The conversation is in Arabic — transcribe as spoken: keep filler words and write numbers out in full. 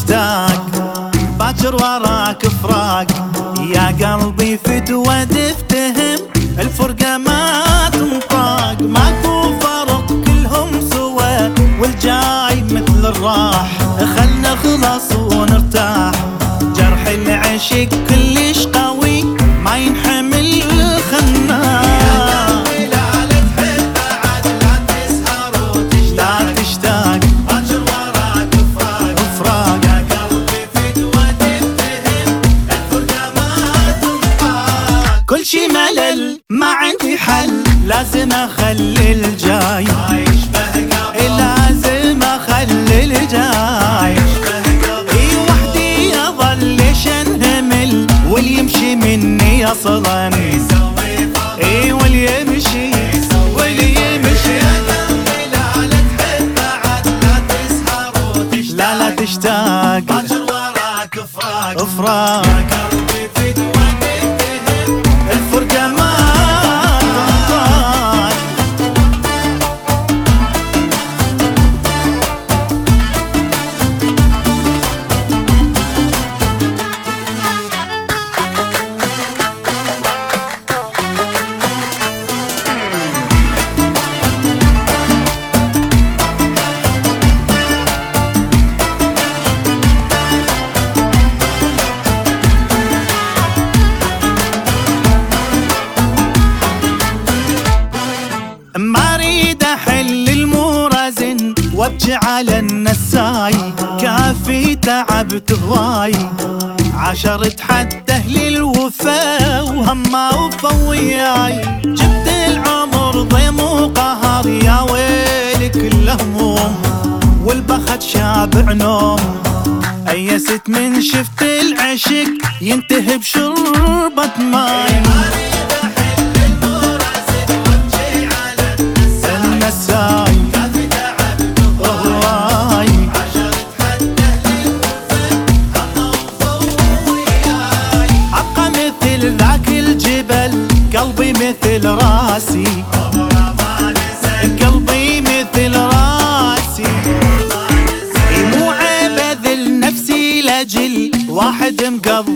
تشتاق باكر وراك فراق، يا قلبي فدوة تفتهم الفرقة ما تنطاق. ماكو فرق كلهم سوا والجاي مثل الراح، خلنا خلاص ونرتاح. جرح العشق كلش قوي ما ينحمل خلنا كل شي ملل ما عندي حل، لازم اخلي الجاي لازم اخلي الجاي. اي وحدي اظل انهمل واللي يمشي مني اصلا، اي واللي يمشي واللي يمشي لا لا تحب بعد لا تسهر وتشتاق، لا لا تشتاق باكر وراك فراق فراق. قلبي فدوة الفرقة ما تنطاق. ما اريد احل المورزن وابجي على النساي، كافي تعبت هواي عشرة حتى اهل الوفا وهما وفا وياي. جبت العمر ضيم وقهر يا ويلي كل هموم، والبخت شابع نوم. ايست من شفت العشق ينتهي بشربة ماي. ذاك الجبل قلبي مثل راسي، قلبي مثل راسي. مو عيب اذل نفسي لاجل واحد مقضي